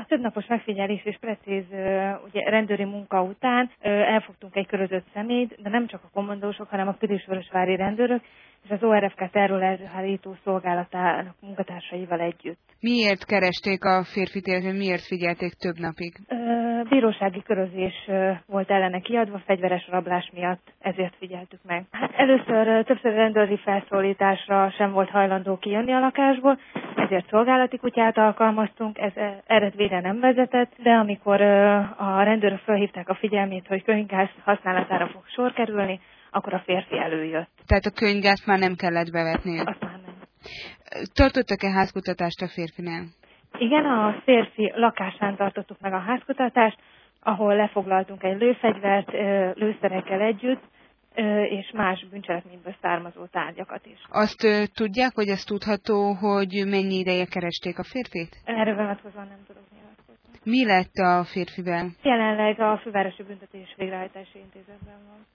többnapos megfigyelés és precíz ugye, rendőri munka után elfogtunk egy körözött személyt, de nem csak a kommandósok, hanem a pilisvörösvári rendőrök és az ORFK terrorelhárító szolgálatának munkatársaival együtt. Miért keresték a férfit, illetve miért figyelték több napig? Bírósági körözés volt ellene kiadva, fegyveres rablás miatt, ezért figyeltük meg. Hát először többször rendőri felszólításra sem volt hajlandó kijönni a lakásból, ezért szolgálati kutyát alkalmaztunk, ez eredményre nem vezetett, de amikor a rendőrök felhívták a figyelmét, hogy könyvgáz használatára fog sor kerülni, akkor a férfi előjött. Tehát a könyvgázt már nem kellett bevetni? Azt már nem. Tartottak-e házkutatást a férfinál? Igen, a férfi lakásán tartottuk meg a házkutatást, ahol lefoglaltunk egy lőfegyvert, lőszerekkel együtt, és más bűncselekményből származó tárgyakat is. Azt tudják, hogy ez tudható, hogy mennyi ideje keresték a férfit? Erre vonatkozóan nem tudok nyilatkozni. Mi lett a férfivel? Jelenleg a Fővárosi Büntetés Végrehajtási Intézetben van.